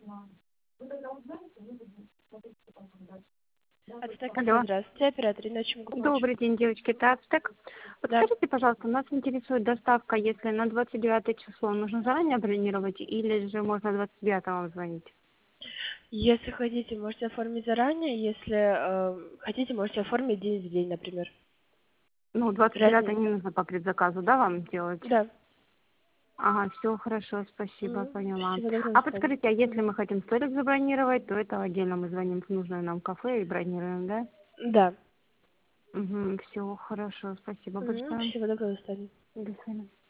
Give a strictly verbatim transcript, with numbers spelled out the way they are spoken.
Ацтек, Алло. здравствуйте, оператор, иначе могу помочь. Добрый день, девочки. Это Ацтек. Да. Подскажите, пожалуйста, нас интересует доставка, если на двадцать девятое число нужно заранее бронировать или же можно двадцать девятого вам звонить? Если хотите, можете оформить заранее, если э, хотите, можете оформить день в день, например. Ну, двадцать девятое Разница. не нужно по предзаказу, да, вам делать? Да. Ага, все хорошо, спасибо, Мгм. поняла. Всего доброго, А до свидания. подскажите, а если мы хотим столик забронировать, то это отдельно мы звоним в нужное нам кафе и бронируем, да? Да. Угу, все хорошо, спасибо Мгм. большое. Всего доброго, до свидания. До свидания.